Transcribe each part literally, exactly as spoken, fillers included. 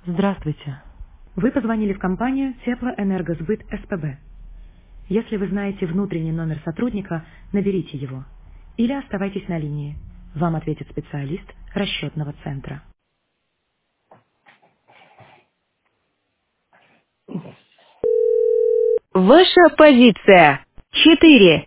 Здравствуйте. Вы позвонили в компанию Теплоэнергосбыт СПБ. Если вы знаете внутренний номер сотрудника, наберите его. Или оставайтесь на линии. Вам ответит специалист расчетного центра. Ваша позиция. Четыре.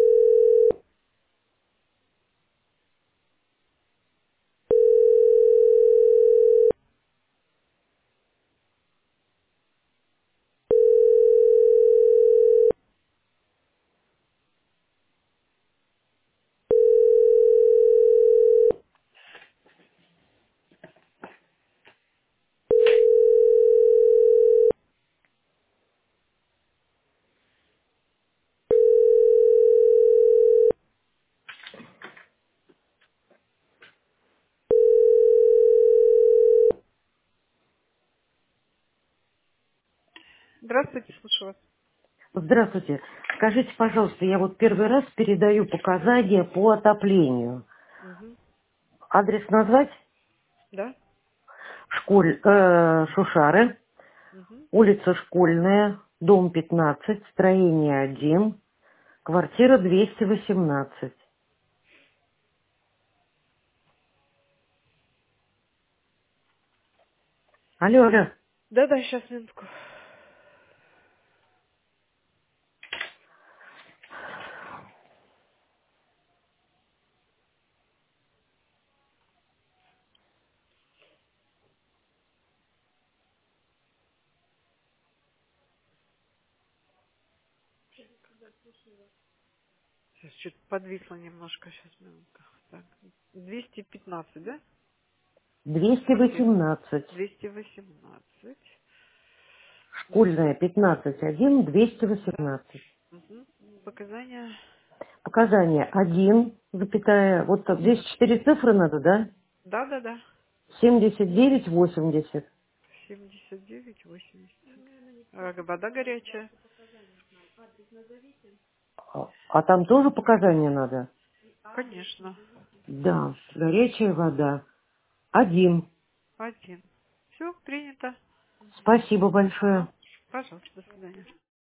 Здравствуйте, слушаю вас. Здравствуйте. Скажите, пожалуйста, я вот первый раз передаю показания по отоплению. Мгм. Адрес назвать? Да? Школь, э, Шушары, Мгм. улица Школьная, дом пятнадцать, строение один, квартира двести восемнадцать. Алло, алло. Да-да, сейчас, минутку. Сейчас что-то подвисло немножко, сейчас, минутка. Так, двести пятнадцать, да? двести Квартира. восемнадцать. двести восемнадцать. Школьная пятнадцать один, двести Да. восемнадцать. Мгм. Показания. Показания один, запятая, вот так, здесь четыре цифры надо, да? Да-да-да. семьдесят девять восемьдесят. семьдесят девять восемьдесят. А, вода горячая. А а там тоже показания надо? Конечно. Да, горячая вода. Один. Один. Все, принято. Спасибо большое. Ага. Пожалуйста, до свидания.